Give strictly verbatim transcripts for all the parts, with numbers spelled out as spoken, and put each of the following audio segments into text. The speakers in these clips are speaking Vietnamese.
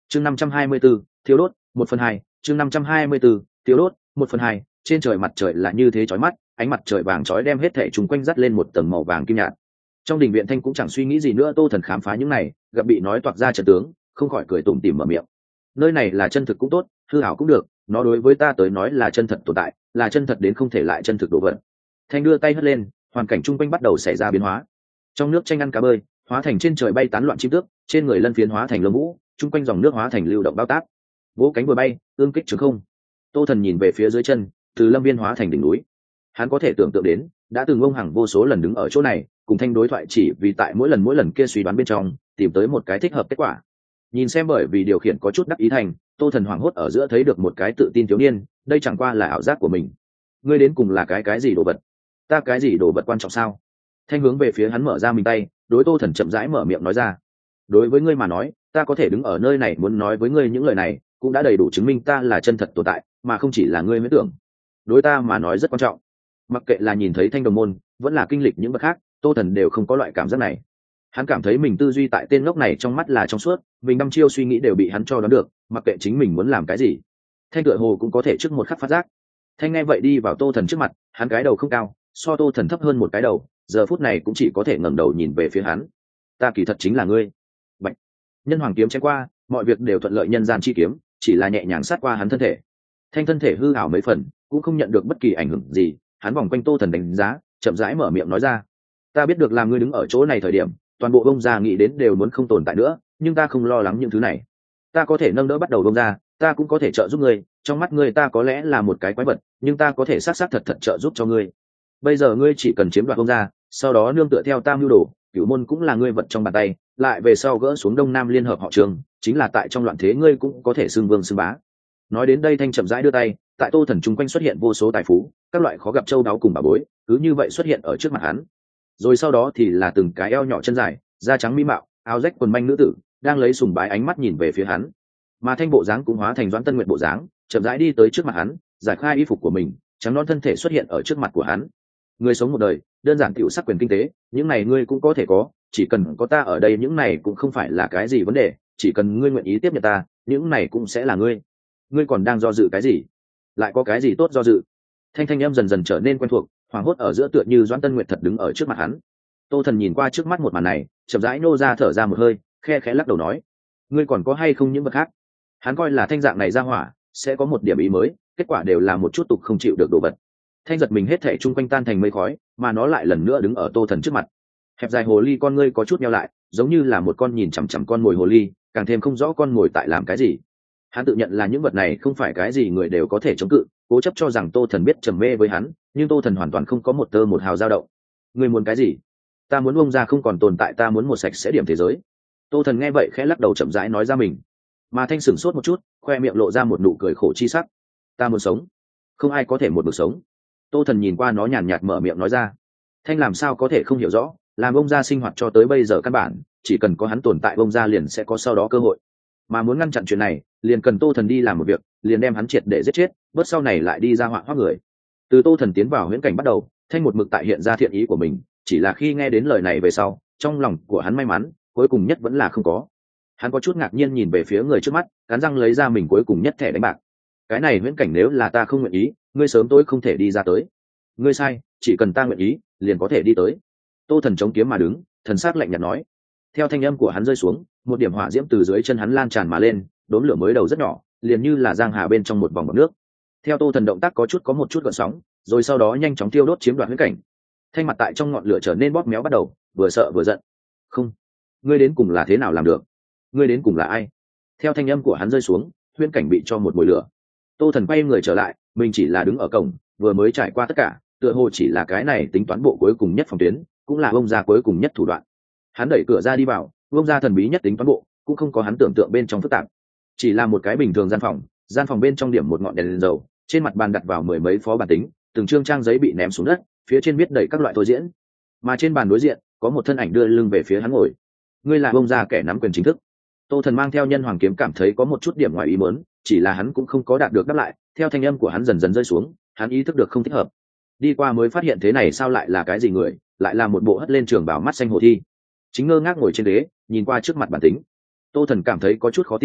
chương năm trăm hai mươi 524, thiếu đốt một phần hai chương năm trăm hai mươi 524, thiếu đốt một phần hai trên trời mặt trời là như thế chói mắt, ánh mặt trời vàng chói đem hết thảy chúng quanh dắt lên một tầng màu vàng kim nhạt. Trong đình viện Thanh cũng chẳng suy nghĩ gì nữa, Tô Thần khám phá những này, gặp bị nói toạc ra trận tướng, không khỏi cười tủm tỉm mở miệng. Nơi này là chân thực cũng tốt, hư ảo cũng được, nó đối với ta tới nói là chân thật tồn tại, là chân thật đến không thể lại chân thực đồ vật. Thanh đưa tay hất lên, hoàn cảnh chung quanh bắt đầu xảy ra biến hóa. Trong nước tranh ăn cá bơi, hóa thành trên trời bay tán loạn chim tước, trên người lân phiến hóa thành lông vũ, chung quanh dòng nước hóa thành lưu động bao táp. Vỗ cánh vừa bay, ương kích trường không. Tô Thần nhìn về phía dưới chân, từ lâm viên hóa thành đỉnh núi. Hắn có thể tưởng tượng đến, đã từng ông Hằng vô số lần đứng ở chỗ này, cùng Thanh đối thoại chỉ vì tại mỗi lần mỗi lần kia suy đoán bên trong, tìm tới một cái thích hợp kết quả. Nhìn xem bởi vì điều khiển có chút đắc ý thành, Tô Thần hoảng hốt ở giữa thấy được một cái tự tin thiếu niên, đây chẳng qua là ảo giác của mình. Ngươi đến cùng là cái cái gì đồ vật? Ta cái gì đồ vật quan trọng sao? Thanh hướng về phía hắn mở ra mình tay, đối Tô Thần chậm rãi mở miệng nói ra. Đối với ngươi mà nói, ta có thể đứng ở nơi này muốn nói với ngươi những lời này, cũng đã đầy đủ chứng minh ta là chân thật tồn tại, mà không chỉ là ngươi huyễn tưởng. Đối ta mà nói rất quan trọng. Mặc kệ là nhìn thấy Thanh đồng môn, vẫn là kinh lịch những bậc khác, Tô Thần đều không có loại cảm giác này. Hắn cảm thấy mình tư duy tại tên ngốc này trong mắt là trong suốt, mình đăm chiêu suy nghĩ đều bị hắn cho đoán được, mặc kệ chính mình muốn làm cái gì. Thanh tựa hồ cũng có thể trước một khắc phát giác. Thanh nghe vậy đi vào Tô Thần trước mặt, hắn cái đầu không cao, so Tô Thần thấp hơn một cái đầu, giờ phút này cũng chỉ có thể ngẩng đầu nhìn về phía hắn. Ta kỳ thật chính là ngươi. Bạch. Nhân hoàng kiếm chém qua, mọi việc đều thuận lợi, nhân gian chi kiếm, chỉ là nhẹ nhàng sát qua hắn thân thể. Thanh thân thể hư ảo mấy phần, cũng không nhận được bất kỳ ảnh hưởng gì, hắn vòng quanh Tô Thần đánh giá, chậm rãi mở miệng nói ra. Ta biết được làm ngươi đứng ở chỗ này thời điểm, toàn bộ bông ra nghĩ đến đều muốn không tồn tại nữa, nhưng ta không lo lắng những thứ này. Ta có thể nâng đỡ bắt đầu bông ra, ta cũng có thể trợ giúp ngươi, trong mắt ngươi ta có lẽ là một cái quái vật, nhưng ta có thể sát sát thật thật trợ giúp cho ngươi. Bây giờ ngươi chỉ cần chiếm đoạt bông ra, sau đó nương tựa theo tam nhu đồ, cửu môn cũng là ngươi vật trong bàn tay, lại về sau gỡ xuống Đông Nam liên hợp họ Trường, chính là tại trong loạn thế ngươi cũng có thể xưng vương xưng bá. Nói đến đây Thanh chậm rãi đưa tay, tại Tô Thần chung quanh xuất hiện vô số tài phú, các loại khó gặp châu đáo cùng bà bối, cứ như vậy xuất hiện ở trước mặt hắn. Rồi sau đó thì là từng cái eo nhỏ chân dài, da trắng mỹ mạo, áo rách quần manh nữ tử, đang lấy sùng bái ánh mắt nhìn về phía hắn. Mà Thanh bộ dáng cũng hóa thành Doãn Tân Nguyệt bộ dáng, chậm rãi đi tới trước mặt hắn, giải khai y phục của mình, trắng non thân thể xuất hiện ở trước mặt của hắn. Người sống một đời, đơn giản tiểu sắc quyền kinh tế, những này ngươi cũng có thể có, chỉ cần có ta ở đây những này cũng không phải là cái gì vấn đề, chỉ cần ngươi nguyện ý tiếp nhận ta, những này cũng sẽ là ngươi. Ngươi còn đang do dự cái gì? Lại có cái gì tốt do dự? Thanh thanh âm dần dần trở nên quen thuộc, hoàng hốt ở giữa tựa như Doãn Tân Nguyệt thật đứng ở trước mặt hắn. Tô Thần nhìn qua trước mắt một màn này, chậm rãi nô ra thở ra một hơi, khe khẽ lắc đầu nói: ngươi còn có hay không những vật khác? Hắn coi là Thanh dạng này ra hỏa sẽ có một điểm ý mới, kết quả đều là một chút tục không chịu được đồ vật. Thanh giật mình hết thảy chung quanh tan thành mây khói, mà nó lại lần nữa đứng ở Tô Thần trước mặt. Hẹp dài hồ ly con ngươi có chút nheo lại, giống như là một con nhìn chằm chằm con mồi hồ ly, càng thêm không rõ con mồi tại làm cái gì. Hắn tự nhận là những vật này không phải cái gì người đều có thể chống cự, cố chấp cho rằng Tô Thần biết trầm mê với hắn, nhưng Tô Thần hoàn toàn không có một tơ một hào dao động. Ngươi muốn cái gì? Ta muốn bông ra không còn tồn tại, ta muốn một sạch sẽ điểm thế giới. Tô Thần nghe vậy khẽ lắc đầu chậm rãi nói ra mình. Mà Thanh sửng sốt một chút, khoe miệng lộ ra một nụ cười khổ chi sắc. Ta muốn sống, không ai có thể một mực sống. Tô Thần nhìn qua nó nhàn nhạt mở miệng nói ra. Thanh làm sao có thể không hiểu rõ, làm bông ra sinh hoạt cho tới bây giờ căn bản, chỉ cần có hắn tồn tại bông ra liền sẽ có sau đó cơ hội. Mà muốn ngăn chặn chuyện này, liền cần Tô Thần đi làm một việc, liền đem hắn triệt để giết chết, bớt sau này lại đi ra họa hoác người. Từ Tô Thần tiến vào huyễn cảnh bắt đầu, Thanh một mực tại hiện ra thiện ý của mình, chỉ là khi nghe đến lời này về sau, trong lòng của hắn may mắn, cuối cùng nhất vẫn là không có. Hắn có chút ngạc nhiên nhìn về phía người trước mắt, cắn răng lấy ra mình cuối cùng nhất thẻ đánh bạc. Cái này huyễn cảnh nếu là ta không nguyện ý, ngươi sớm tối không thể đi ra tới. Ngươi sai, chỉ cần ta nguyện ý, liền có thể đi tới. Tô Thần chống kiếm mà đứng, thần sắc lạnh nhạt nói. Theo thanh âm của hắn rơi xuống, một điểm hỏa diễm từ dưới chân hắn lan tràn mà lên, đốm lửa mới đầu rất nhỏ, liền như là giang hà bên trong một vòng bọt nước. Theo Tô Thần động tác có chút có một chút gợn sóng, rồi sau đó nhanh chóng tiêu đốt chiếm đoạt huyễn cảnh. Thanh mặt tại trong ngọn lửa trở nên bóp méo bắt đầu, vừa sợ vừa giận. Không, ngươi đến cùng là thế nào làm được? Ngươi đến cùng là ai? Theo thanh âm của hắn rơi xuống, huyễn cảnh bị cho một mùi lửa. Tô Thần quay người trở lại, mình chỉ là đứng ở cổng, vừa mới trải qua tất cả, tựa hồ chỉ là cái này tính toán bộ cuối cùng nhất phòng tuyến, cũng là bông ra cuối cùng nhất thủ đoạn. Hắn đẩy cửa ra đi vào, bông ra thần bí nhất tính toán bộ, cũng không có hắn tưởng tượng bên trong phức tạp, chỉ là một cái bình thường gian phòng, gian phòng bên trong điểm một ngọn đèn, đèn dầu, trên mặt bàn đặt vào mười mấy phó bản tính, từng chương trang giấy bị ném xuống đất, phía trên viết đầy các loại thôi diễn, mà trên bàn đối diện có một thân ảnh đưa lưng về phía hắn ngồi. Ngươi là bông ra kẻ nắm quyền chính thức. Tô Thần mang theo nhân hoàng kiếm cảm thấy có một chút điểm ngoài ý muốn, chỉ là hắn cũng không có đạt được đáp lại. Theo thanh âm của hắn dần dần rơi xuống, hắn ý thức được không thích hợp. Đi qua mới phát hiện thế này sao lại là cái gì người, lại là một bộ hất lên trường bào mắt xanh hồ thi, chính ngơ ngác ngồi trên ghế, nhìn qua trước mặt bản tính. Tô Thần cảm thấy có chút khó tin,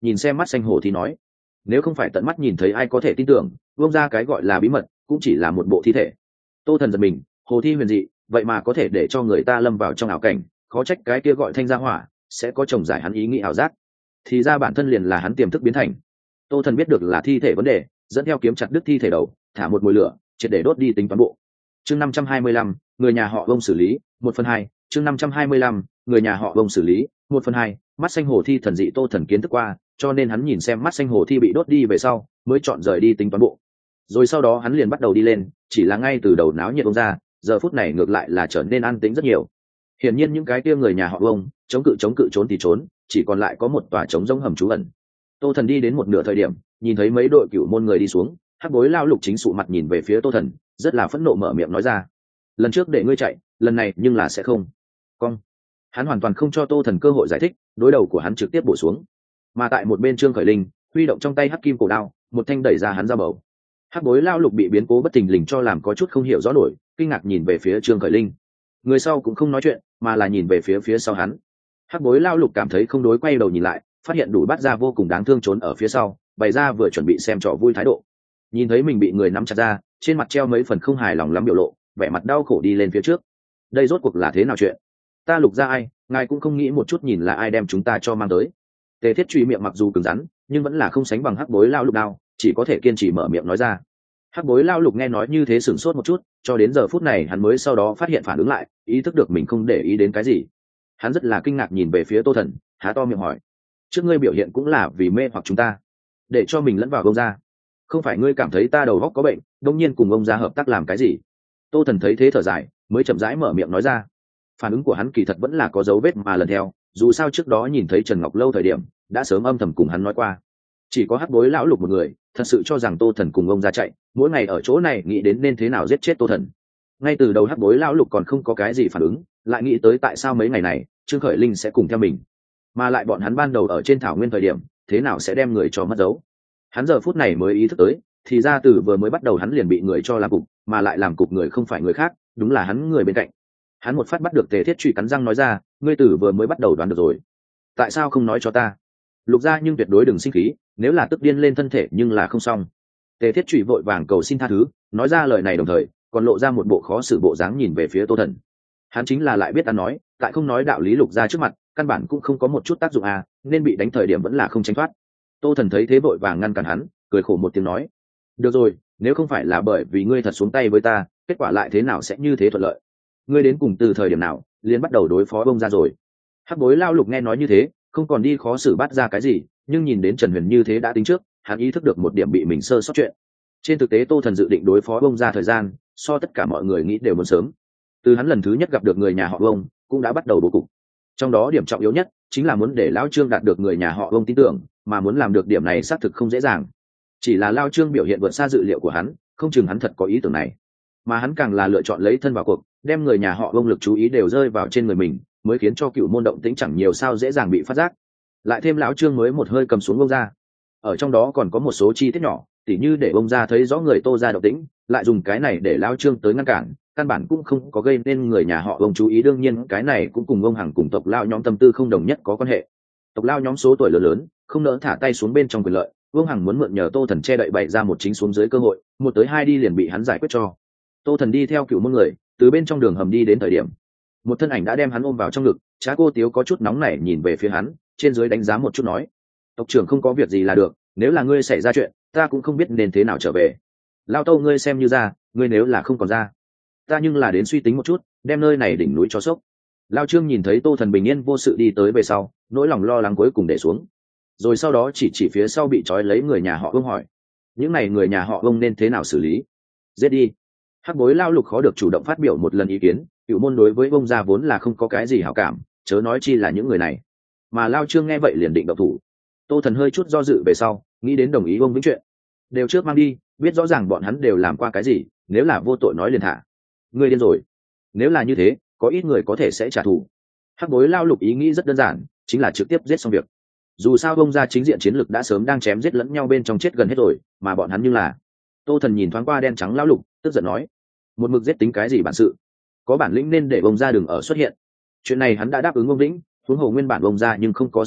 nhìn xem mắt xanh hồ thi nói, nếu không phải tận mắt nhìn thấy ai có thể tin tưởng vông ra cái gọi là bí mật cũng chỉ là một bộ thi thể. Tô Thần giật mình, hồ thi huyền dị vậy mà có thể để cho người ta lâm vào trong ảo cảnh, khó trách cái kia gọi thanh gia hỏa sẽ có chồng giải hắn ý nghĩ ảo giác, thì ra bản thân liền là hắn tiềm thức biến thành. Tô Thần biết được là thi thể vấn đề, dẫn theo kiếm chặt đứt thi thể đầu, thả một mùi lửa triệt để đốt đi tính toàn bộ. Chương năm trăm hai mươi lăm, người nhà họ Vông xử lý, một phần hai. Chương năm trăm hai mươi lăm, người nhà họ Vông xử lý, một phần hai. Mắt xanh hồ thi thần dị Tô Thần kiến thức qua, cho nên hắn nhìn xem mắt xanh hồ thi bị đốt đi về sau, mới chọn rời đi tính toàn bộ. Rồi sau đó hắn liền bắt đầu đi lên, chỉ là ngay từ đầu náo nhiệt Vông ra, giờ phút này ngược lại là trở nên an tĩnh rất nhiều. Hiển nhiên những cái kia người nhà họ Vông, chống cự chống cự trốn thì trốn, chỉ còn lại có một tòa trống rỗng hầm trú ẩn. Tô Thần đi đến một nửa thời điểm, nhìn thấy mấy đội cửu môn người đi xuống, Hắc Bối Lao Lục chính sụ mặt nhìn về phía Tô Thần, rất là phẫn nộ mở miệng nói ra, lần trước để ngươi chạy, lần này nhưng là sẽ không. Cong. Hắn hoàn toàn không cho Tô Thần cơ hội giải thích, đối đầu của hắn trực tiếp bổ xuống. Mà tại một bên Trương Khởi Linh, huy động trong tay hắc kim cổ đao, một thanh đẩy ra hắn ra bầu. Hắc Bối Lao Lục bị biến cố bất thình lình cho làm có chút không hiểu rõ nổi, kinh ngạc nhìn về phía Trương Khởi Linh. Người sau cũng không nói chuyện, mà là nhìn về phía phía sau hắn. Hắc Bối Lao Lục cảm thấy không đối, quay đầu nhìn lại, phát hiện Đủ Bát Gia vô cùng đáng thương trốn ở phía sau, bày ra vừa chuẩn bị xem trò vui thái độ. Nhìn thấy mình bị người nắm chặt ra, trên mặt treo mấy phần không hài lòng lắm biểu lộ, vẻ mặt đau khổ đi lên phía trước. Đây rốt cuộc là thế nào chuyện? Ta Lục gia ai, ngài cũng không nghĩ một chút nhìn là ai đem chúng ta cho mang tới. Tề Thiết Truy miệng mặc dù cứng rắn, nhưng vẫn là không sánh bằng Hắc Bối Lao Lục đao, chỉ có thể kiên trì mở miệng nói ra. Hắc Bối Lao Lục nghe nói như thế sửng sốt một chút, cho đến giờ phút này hắn mới sau đó phát hiện phản ứng lại, ý thức được mình không để ý đến cái gì. Hắn rất là kinh ngạc nhìn về phía Tô Thần, há to miệng hỏi, trước ngươi biểu hiện cũng là vì mê hoặc chúng ta, để cho mình lẫn vào Vông gia, không phải ngươi cảm thấy ta đầu óc có bệnh, đông nhiên cùng Vông gia hợp tác làm cái gì? Tô Thần thấy thế thở dài, mới chậm rãi mở miệng nói ra. Phản ứng của hắn kỳ thật vẫn là có dấu vết mà lần theo, dù sao trước đó nhìn thấy Trần Ngọc Lâu thời điểm đã sớm âm thầm cùng hắn nói qua, chỉ có Hắc Bối Lão Lục một người thật sự cho rằng Tô Thần cùng Vông gia chạy, mỗi ngày ở chỗ này nghĩ đến nên thế nào giết chết Tô Thần. Ngay từ đầu Hắc Bối Lão Lục còn không có cái gì phản ứng, lại nghĩ tới tại sao mấy ngày này Trương Khởi Linh sẽ cùng theo mình, mà lại bọn hắn ban đầu ở trên thảo nguyên thời điểm thế nào sẽ đem người cho mất dấu. Hắn giờ phút này mới ý thức tới, thì ra từ vừa mới bắt đầu hắn liền bị người cho làm cục, mà lại làm cục người không phải người khác, đúng là hắn người bên cạnh. Hắn một phát bắt được Tề Thiết Truy, cắn răng nói ra, ngươi từ vừa mới bắt đầu đoán được rồi, tại sao không nói cho ta? Lục gia nhưng tuyệt đối đừng sinh khí, nếu là tức điên lên thân thể nhưng là không xong. Tề Thiết Truy vội vàng cầu xin tha thứ, nói ra lời này đồng thời còn lộ ra một bộ khó xử bộ dáng nhìn về phía Tô Thần. Hắn chính là lại biết ăn nói, tại không nói đạo lý Lục gia trước mặt căn bản cũng không có một chút tác dụng à, nên bị đánh thời điểm vẫn là không tránh thoát. Tô Thần thấy thế vội vàng ngăn cản hắn, cười khổ một tiếng nói, được rồi, nếu không phải là bởi vì ngươi thật xuống tay với ta, kết quả lại thế nào sẽ như thế thuận lợi? Ngươi đến cùng từ thời điểm nào liền bắt đầu đối phó Vông gia rồi? Hắc Bối Lao Lục nghe nói như thế, không còn đi khó xử bắt ra cái gì, nhưng nhìn đến Trần Huyền như thế đã tính trước, hắn ý thức được một điểm bị mình sơ sót chuyện. Trên thực tế Tô Thần dự định đối phó Vông gia thời gian so tất cả mọi người nghĩ đều muốn sớm. Từ hắn lần thứ nhất gặp được người nhà họ Vông, cũng đã bắt đầu bố cục. Trong đó điểm trọng yếu nhất chính là muốn để Lão Trương đạt được người nhà họ Vông tin tưởng, mà muốn làm được điểm này xác thực không dễ dàng. Chỉ là Lão Trương biểu hiện vượt xa dự liệu của hắn, không chừng hắn thật có ý tưởng này, mà hắn càng là lựa chọn lấy thân vào cuộc, đem người nhà họ Vông lực chú ý đều rơi vào trên người mình, mới khiến cho cựu môn động tĩnh chẳng nhiều sao dễ dàng bị phát giác. Lại thêm Lão Trương mới một hơi cầm xuống Vông gia, ở trong đó còn có một số chi tiết nhỏ, tỉ như để Vông gia thấy rõ người Tô gia động tĩnh, lại dùng cái này để Lão Trương tới ngăn cản, căn bản cũng không có gây nên người nhà họ Vông chú ý. Đương nhiên cái này cũng cùng ông Hằng cùng tộc Lao nhóm tâm tư không đồng nhất có quan hệ. Tộc Lao nhóm số tuổi lớn lớn, không nỡ thả tay xuống bên trong quyền lợi, Vương Hằng muốn mượn nhờ Tô Thần che đậy bày ra một chính xuống dưới cơ hội, một tới hai đi liền bị hắn giải quyết cho. Tô Thần đi theo cựu môn người, từ bên trong đường hầm đi đến thời điểm, một thân ảnh đã đem hắn ôm vào trong ngực. Trá Cô Tiếu có chút nóng nảy nhìn về phía hắn, trên dưới đánh giá một chút nói, tộc trưởng không có việc gì là được, nếu là ngươi xảy ra chuyện ta cũng không biết nên thế nào trở về. Lao Tâu ngươi xem như ra, ngươi nếu là không còn ra, ta nhưng là đến suy tính một chút, đem nơi này đỉnh núi cho sốc. Lao Trương nhìn thấy Tô Thần bình yên vô sự đi tới về sau, nỗi lòng lo lắng cuối cùng để xuống, rồi sau đó chỉ chỉ phía sau bị trói lấy người nhà họ Vương hỏi, những này người nhà họ Vương nên thế nào xử lý? Giết đi. Hắc Bối Lao Lục khó được chủ động phát biểu một lần ý kiến, cựu môn đối với Vương gia vốn là không có cái gì hảo cảm, chớ nói chi là những người này. Mà Lao Trương nghe vậy liền định động thủ. Tô Thần hơi chút do dự về sau, nghĩ đến đồng ý Vương Vĩnh chuyện, đều trước mang đi, biết rõ ràng bọn hắn đều làm qua cái gì, nếu là vô tội nói liền thả. Ngươi điên rồi, nếu là như thế có ít người có thể sẽ trả thù. Hắc Bối Lao Lục ý nghĩ rất đơn giản, chính là trực tiếp giết xong việc. Dù sao Vông gia chính diện chiến lực đã sớm đang chém giết lẫn nhau bên trong chết gần hết rồi, mà bọn hắn như là. Tô Thần nhìn thoáng qua đen trắng Lao Lục, tức giận nói, một mực giết tính cái gì bản sự, có bản lĩnh nên để Vông gia đừng ở xuất hiện. Chuyện này hắn đã đáp ứng Vông Vĩnh, huống hồ nguyên bản Vông gia nhưng không có xuất hiện,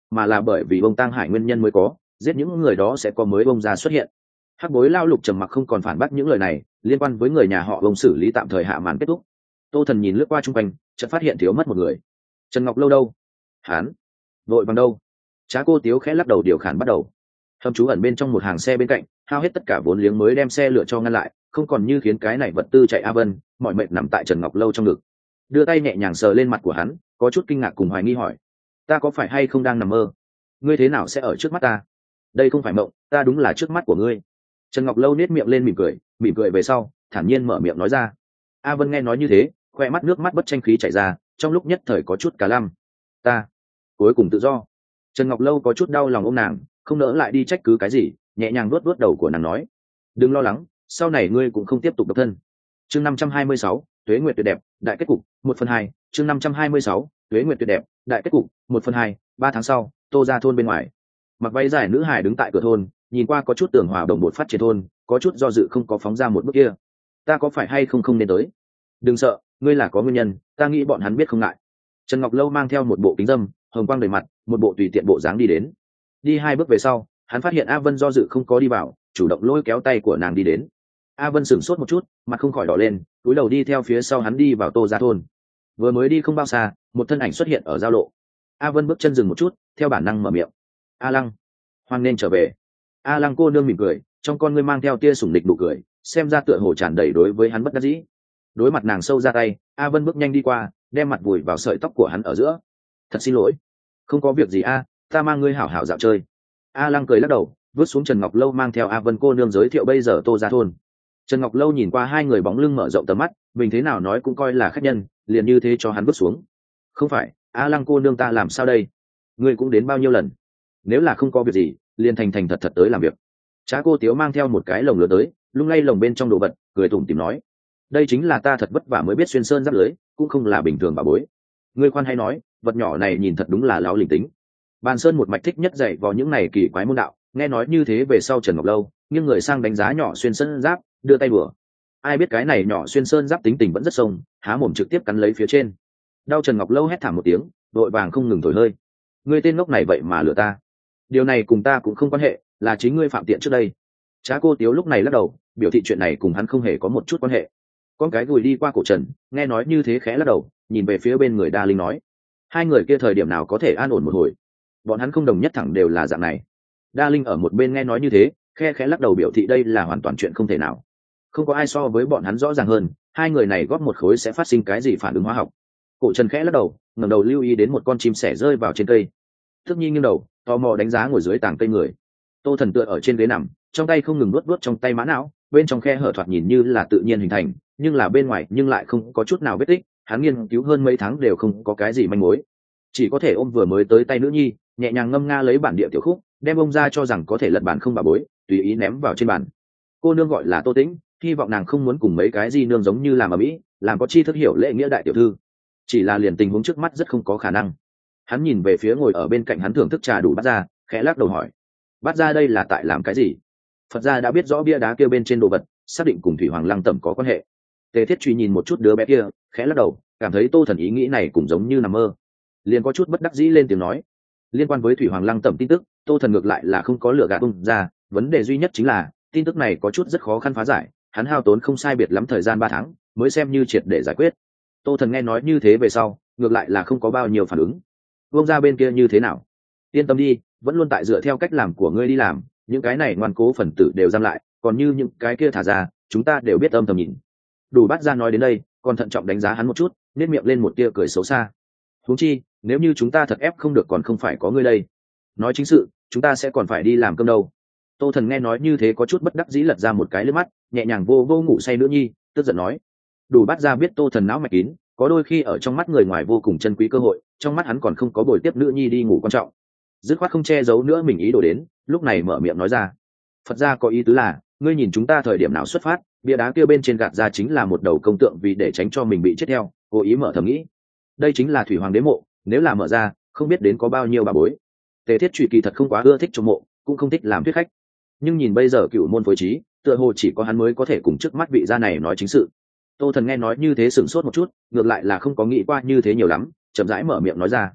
mà là bởi vì ông Tang Hải nguyên nhân mới có, giết những người đó sẽ có mới bông ra xuất hiện. Hắc bối lao lục trầm mặc không còn phản bác những lời này, liên quan với người nhà họ ông xử lý tạm thời hạ màn kết thúc. Tô Thần nhìn lướt qua chung quanh, chợt phát hiện thiếu mất một người. Trần Ngọc Lâu đâu? Hán vội bằng đâu? Trá Cô Tiếu khẽ lắc đầu điều khiển bắt đầu. Hầm trú ẩn bên trong một hàng xe bên cạnh, hao hết tất cả vốn liếng mới đem xe lửa cho ngăn lại, không còn như khiến cái này vật tư chạy A Vân, mọi mệt nằm tại Trần Ngọc Lâu trong ngực, đưa tay nhẹ nhàng sờ lên mặt của hắn, có chút kinh ngạc cùng hoài nghi hỏi: ta có phải hay không đang nằm mơ? Ngươi thế nào sẽ ở trước mắt ta? Đây không phải mộng, ta đúng là trước mắt của ngươi. Trần Ngọc Lâu nết miệng lên mỉm cười, mỉm cười về sau thản nhiên mở miệng nói ra. A Vân nghe nói như thế, khoe mắt nước mắt bất tranh khí chảy ra, trong lúc nhất thời có chút cả lăm. Ta cuối cùng tự do. Trần Ngọc Lâu có chút đau lòng ôm nàng, không nỡ lại đi trách cứ cái gì, nhẹ nhàng vuốt vuốt đầu của nàng nói: đừng lo lắng, sau này ngươi cũng không tiếp tục độc thân. Chương năm trăm hai mươi sáu, Tuế Nguyệt tuyệt đẹp, đại kết cục, một phần hai. Chương năm trăm hai mươi sáu, Tuế Nguyệt tuyệt đẹp, đại kết cục, một phần hai. Ba tháng sau, Tô ra thôn bên ngoài, mặc váy dài nữ hài đứng tại cửa thôn, nhìn qua có chút tưởng hòa đồng bột phát triển thôn, có chút do dự không có phóng ra một bước kia. Ta có phải hay không không nên tới? Đừng sợ, ngươi là có nguyên nhân, ta nghĩ bọn hắn biết không ngại. Trần Ngọc Lâu mang theo một bộ kính dâm, hồng quang đầy mặt, một bộ tùy tiện bộ dáng đi đến. Đi hai bước về sau, hắn phát hiện A Vân do dự không có đi vào, chủ động lôi kéo tay của nàng đi đến. A Vân sửng sốt một chút, mặt không khỏi đỏ lên, cúi đầu đi theo phía sau hắn đi vào Tô ra thôn. Vừa mới đi không bao xa, một thân ảnh xuất hiện ở giao lộ. A Vân bước chân dừng một chút, theo bản năng mở miệng: A Lăng, hoan nên trở về. A Lăng cô nương mỉm cười, trong con ngươi mang theo tia sủng địch nụ cười, xem ra tựa hồ tràn đầy đối với hắn bất đắc dĩ. Đối mặt nàng sâu ra tay, A Vân bước nhanh đi qua, đem mặt vùi vào sợi tóc của hắn ở giữa. Thật xin lỗi. Không có việc gì a, ta mang ngươi hảo hảo dạo chơi. A Lăng cười lắc đầu, vứt xuống Trần Ngọc Lâu mang theo A Vân cô nương giới thiệu bây giờ Tô ra thôn. Trần Ngọc Lâu nhìn qua hai người bóng lưng mở rộng tầm mắt, mình thế nào nói cũng coi là khách nhân, liền như thế cho hắn vứt xuống. Không phải, A Lăng cô nương ta làm sao đây? Ngươi cũng đến bao nhiêu lần? Nếu là không có việc gì, liền thành thành thật thật tới làm việc. Trá Cô Tiếu mang theo một cái lồng lửa tới, lung lay lồng bên trong đồ vật, cười tủm tỉm nói: đây chính là ta thật vất vả mới biết xuyên sơn giáp lưới, cũng không là bình thường bà bối. Ngươi khoan hay nói, vật nhỏ này nhìn thật đúng là láo linh tính. Bàn Sơn một mạch thích nhất dạy vào những này kỳ quái môn đạo, nghe nói như thế về sau Trần Ngọc Lâu nhưng người sang đánh giá nhỏ xuyên sơn giáp, đưa tay bừa. Ai biết cái này nhỏ xuyên sơn giáp tính tình vẫn rất sông, há mồm trực tiếp cắn lấy phía trên. Đau Trần Ngọc Lâu hét thảm một tiếng, đội vàng không ngừng thổi hơi. Ngươi tên ngốc này vậy mà lừa ta? Điều này cùng ta cũng không quan hệ, là chính ngươi phạm tiện trước đây. Trá Cô Tiếu lúc này lắc đầu, biểu thị chuyện này cùng hắn không hề có một chút quan hệ. Con cái gùi đi qua cổ Trần, nghe nói như thế khẽ lắc đầu, nhìn về phía bên người Đa Linh nói: hai người kia thời điểm nào có thể an ổn một hồi? Bọn hắn không đồng nhất thẳng đều là dạng này. Đa Linh ở một bên nghe nói như thế, khe khẽ lắc đầu biểu thị đây là hoàn toàn chuyện không thể nào. Không có ai so với bọn hắn rõ ràng hơn, hai người này góp một khối sẽ phát sinh cái gì phản ứng hóa học. Cổ Trần khẽ lắc đầu, ngẩng đầu lưu ý đến một con chim sẻ rơi vào trên cây. Thức Nhi nghiêng đầu, tò mò đánh giá ngồi dưới tàng cây người. Tô Thần tựa ở trên ghế nằm, trong tay không ngừng nuốt nuốt trong tay mã não, bên trong khe hở thoạt nhìn như là tự nhiên hình thành, nhưng là bên ngoài nhưng lại không có chút nào vết tích. Hắn nghiên cứu hơn mấy tháng đều không có cái gì manh mối, chỉ có thể ôm vừa mới tới tay nữ nhi, nhẹ nhàng ngâm nga lấy bản địa tiểu khúc, đem ông ra cho rằng có thể lật bản không bà bối, tùy ý ném vào trên bàn. Cô nương gọi là Tô Tĩnh, hy vọng nàng không muốn cùng mấy cái di nương giống như làm ở mỹ, làm có chi thức hiểu lễ nghĩa đại tiểu thư. Chỉ là liền tình huống trước mắt rất không có khả năng. Hắn nhìn về phía ngồi ở bên cạnh hắn thưởng thức trà đủ bát ra, khẽ lắc đầu hỏi: bát ra đây là tại làm cái gì? Phật gia đã biết rõ bia đá kia bên trên đồ vật, xác định cùng Thủy Hoàng Lăng Tẩm có quan hệ. Tề Thiết Truy nhìn một chút đứa bé kia, khẽ lắc đầu, cảm thấy Tô Thần ý nghĩ này cũng giống như nằm mơ, liền có chút bất đắc dĩ lên tiếng nói: liên quan với Thủy Hoàng Lăng Tẩm tin tức, Tô Thần ngược lại là không có lựa gạt tung ra, vấn đề duy nhất chính là tin tức này có chút rất khó khăn phá giải, hắn hao tốn không sai biệt lắm thời gian ba tháng mới xem như triệt để giải quyết. Tô Thần nghe nói như thế về sau, ngược lại là không có bao nhiêu phản ứng. Vương gia bên kia như thế nào? Yên tâm đi, vẫn luôn tại dựa theo cách làm của ngươi đi làm, những cái này ngoan cố phần tử đều giam lại, còn như những cái kia thả ra, chúng ta đều biết âm thầm nhìn. Đủ Bát Ra nói đến đây, còn thận trọng đánh giá hắn một chút, nét miệng lên một tia cười xấu xa. Huống chi, nếu như chúng ta thật ép không được còn không phải có ngươi đây. Nói chính sự, chúng ta sẽ còn phải đi làm cơm đâu. Tô Thần nghe nói như thế có chút bất đắc dĩ lật ra một cái lướt mắt, nhẹ nhàng vô vô ngủ say nữ nhi, tức giận nói: Đủ Bát Ra biết Tô Thần não mạch kín, có đôi khi ở trong mắt người ngoài vô cùng chân quý cơ hội, trong mắt hắn còn không có bồi tiếp nữ nhi đi ngủ quan trọng. Dứt khoát không che giấu nữa mình ý đồ đến, lúc này mở miệng nói ra: Phật gia có ý tứ là, ngươi nhìn chúng ta thời điểm nào xuất phát, bia đá kia bên trên gạt ra chính là một đầu công tượng, vì để tránh cho mình bị chết theo, cố ý mở thầm nghĩ. Đây chính là Thủy Hoàng đế mộ, nếu là mở ra, không biết đến có bao nhiêu bà bối. Tề Thiết Trụy kỳ thật không quá ưa thích trong mộ, cũng không thích làm thuyết khách, nhưng nhìn bây giờ cựu môn phối trí, tựa hồ chỉ có hắn mới có thể cùng trước mắt vị gia này nói chính sự. Tô Thần nghe nói như thế sửng sốt một chút, ngược lại là không có nghĩ qua như thế nhiều lắm, chậm rãi mở miệng nói ra: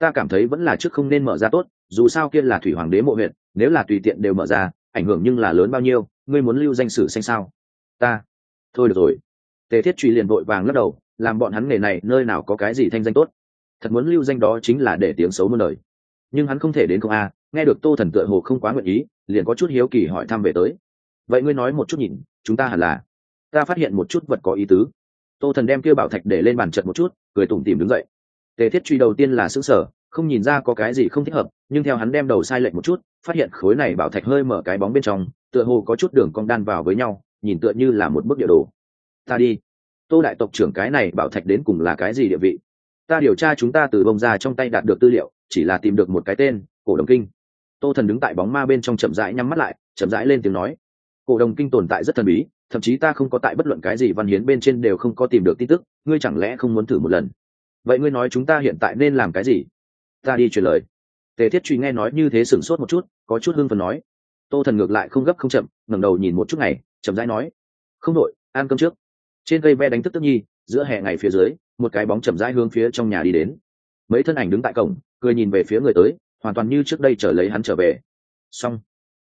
ta cảm thấy vẫn là trước không nên mở ra tốt, dù sao kia là thủy hoàng đế mộ huyện, nếu là tùy tiện đều mở ra ảnh hưởng nhưng là lớn bao nhiêu, ngươi muốn lưu danh sử xanh sao? Ta thôi được rồi. Tề Thiết Truy liền vội vàng lắc đầu, làm bọn hắn nghề này nơi nào có cái gì thanh danh tốt, thật muốn lưu danh đó chính là để tiếng xấu muôn đời. Nhưng hắn không thể đến không a. Nghe được Tô Thần tựa hồ không quá nguyện ý, liền có chút hiếu kỳ hỏi thăm về tới. Vậy ngươi nói một chút nhìn, chúng ta hẳn là. Ta phát hiện một chút vật có ý tứ. Tô Thần đem kia bảo thạch để lên bàn chật một chút, cười tủm tỉm đứng dậy. Tề Thiết Truy đầu tiên là sững sờ, không nhìn ra có cái gì không thích hợp, nhưng theo hắn đem đầu sai lệch một chút, phát hiện khối này bảo thạch hơi mở cái bóng bên trong, tựa hồ có chút đường cong đan vào với nhau, nhìn tựa như là một bức địa đồ. Ta đi. Tô đại tộc trưởng, cái này bảo thạch đến cùng là cái gì địa vị? Ta điều tra chúng ta từ bông ra trong tay đạt được tư liệu, chỉ là tìm được một cái tên, Cổ Đồng Kinh. Tô Thần đứng tại bóng ma bên trong chậm rãi nhắm mắt lại, chậm rãi lên tiếng nói. Cổ Đồng Kinh tồn tại rất thần bí, thậm chí ta không có tại bất luận cái gì văn hiến bên trên đều không có tìm được tin tức, ngươi chẳng lẽ không muốn thử một lần? Vậy ngươi nói chúng ta hiện tại nên làm cái gì? Ta đi truyền lời. Tề Thiết Truy nghe nói như thế sửng sốt một chút, có chút hưng phấn nói. Tô Thần ngược lại không gấp không chậm, ngẩng đầu nhìn một chút ngày, chậm rãi nói. Không đội, ăn cơm trước. Trên cây ve đánh thức tức nhi, giữa hè ngày phía dưới, một cái bóng chậm rãi hướng phía trong nhà đi đến. Mấy thân ảnh đứng tại cổng, cười nhìn về phía người tới, hoàn toàn như trước đây chờ lấy hắn trở về. Xong.